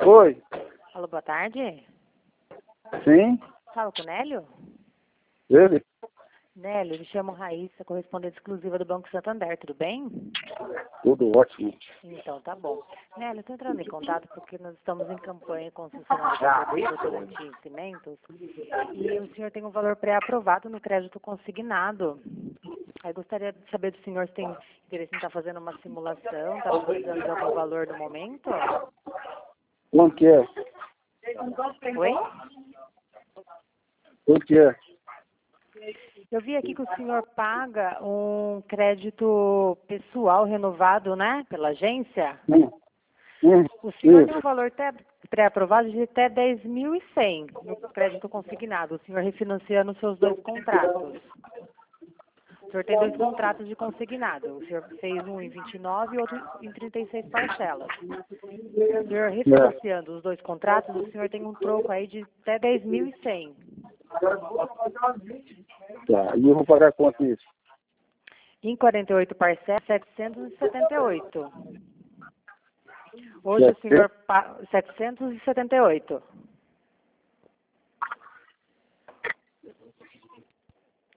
Oi, Alô, boa tarde. sim, Fala com o Nélio? ele? Nélio, me chamo Raíssa, correspondente exclusiva do Banco Santander, tudo bem? Tudo ótimo. Então, tá bom. Nélio, estou entrando em contato porque nós estamos em campanha concessionária da Produtos Votorantim e Cimentos e o senhor tem um valor pré-aprovado no crédito consignado. Aí gostaria de saber do senhor se tem interesse em estar fazendo uma simulação, está precisando de algum valor no momento? Quanto que é? Oi? Quanto que é? Eu vi aqui que o senhor paga um crédito pessoal renovado, né, pela agência. O senhor tem um Isso. valor pré-aprovado de até 10.100 no crédito consignado. O senhor refinanciando os seus dois contratos. O senhor tem dois contratos de consignado. O senhor fez um em 29 e outro em 36 parcelas. O senhor refinanciando os dois contratos, o senhor tem um troco aí de até 10.100. Tá, e eu vou pagar quanto isso? Em 48 parcelas, 778. Hoje o senhor 778.